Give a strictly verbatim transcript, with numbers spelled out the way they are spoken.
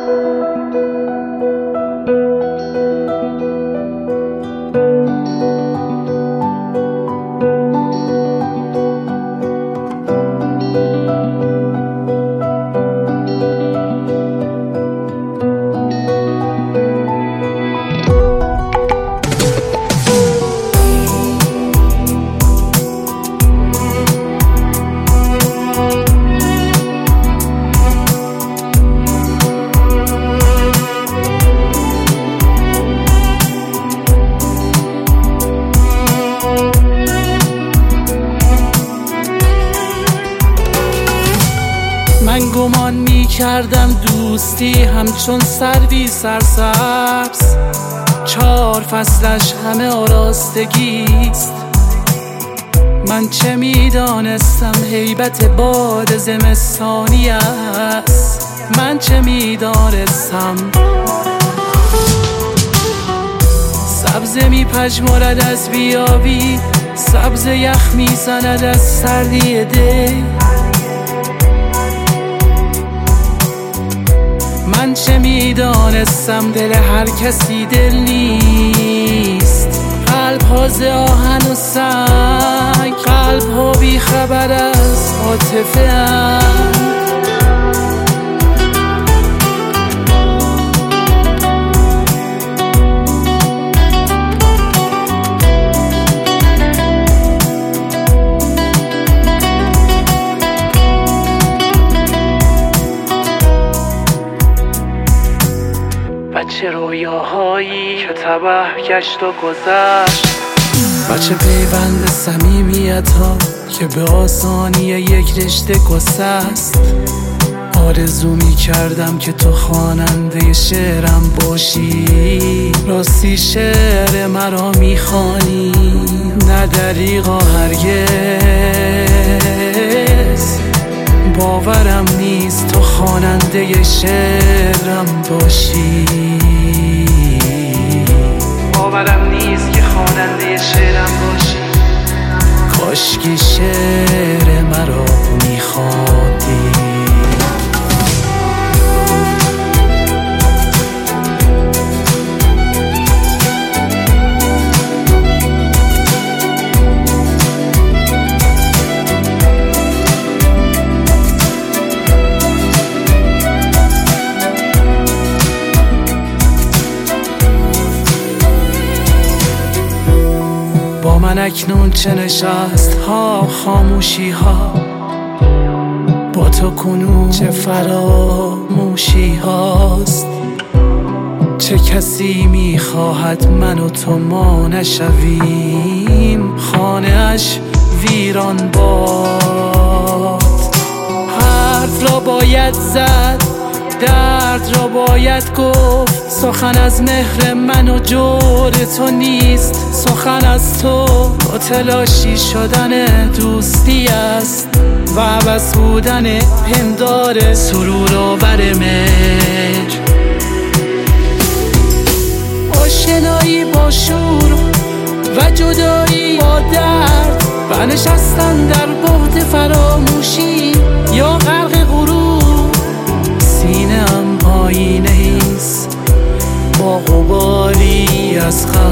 من گمان می کردم دوستی همچون سروی سرسبز، چهار فصلش همه آراستگیست. من چه می دانستم هیبت باد زمستانی است، من چه می دانستم سبز می پژمرد از بیابی، سبز یخ می زند از سردی دی. من چه می دانستم دل هر کسی دل نیست، قلب ها ز آهن و سنگ، قلب ها بی خبر از عاطفه اند. بچه رویاهایی که تباه گشت و گذشت، بچه پیوند صمیمیت ها که به آسانی یک رشته گسست. آرزو می کردم که تو خواننده شعرم باشی، راستی شعر مرا می خوانی نه دریغا هرگز. باورم نیست تو خواننده شعرم باشی، باورم نیست که خواننده شعرم باشی. کاشکی شعر مرا میخواندی. با من اکنون چه نشست ها خاموشی ها، با تو کنون چه فراموشی هاست. چه کسی میخواهد من و تو ما نشویم، خانه اش ویران باد. حرف را باید زد، درد را باید گفت، سخن از مهر من و جور تو نیست. سخن از تو متلاشی شدن دوستی است و عوض بودن پندار سرور آور مهر. آشنایی با شور و جدایی با درد و نشستن در بعد فراموشی یا غرق غرور. سینه‌ام آینه ایست با غباری از